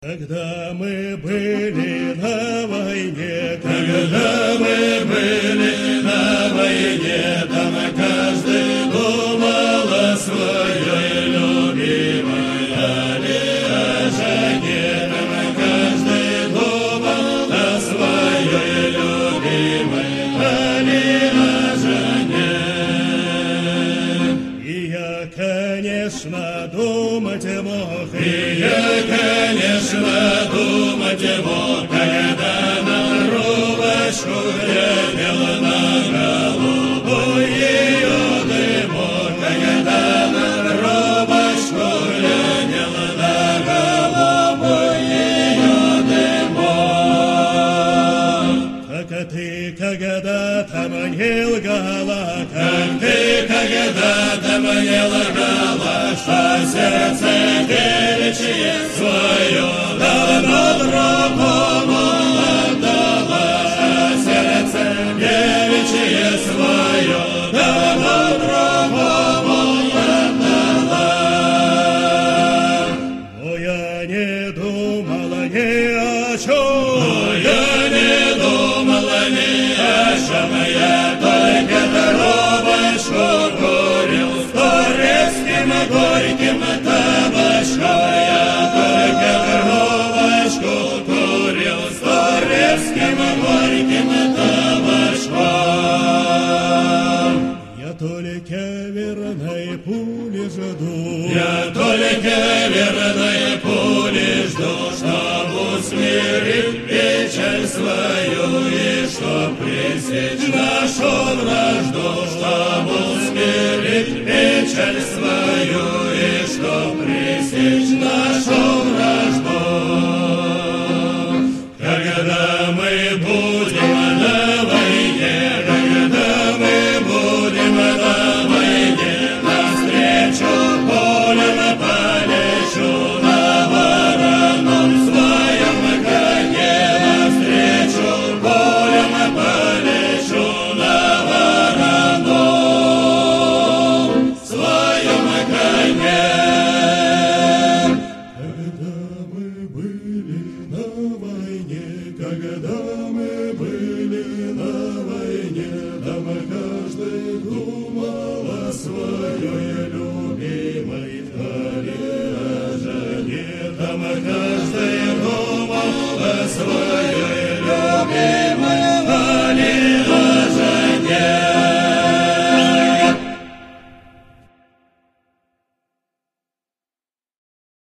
Когда мы были на войне, когда мы были на войне, там каждый думал о своей любимой, али о жене, там каждый думал о своей любимой, али о жене. И я, конечно, думать мог, и я, конечно, думать мог, когда на рубашку глядел на голубой ее дымок, когда на рубашку глядел на голубой ее дымок. Как ты когда-то мне лгала, как ты когда-то мне лгала, что сердце девичье свое давно другому отдала, что сердце девичье свое давно другому отдала. Но я не думала ни о чем, но я не думала ни о чем, я только трубочку курил с турецким горьким табачком, я только трубочку курил с турецким горьким табачком. Я только верной пули жду, я только верной пули жду, чтоб усмирить печаль свою и чтоб пресечь нашу вражду, чтоб усмирить печаль свою и чтоб пресечь нашу вражду. Когда мы будем на войне, когда мы будем на войне, навстречу полем полечу на вороном своем коне, навстречу полем полечу на вороном своем коне. Когда мы были на войне, когда мы были на войне, там каждый думал о своей любимой, али о жене, там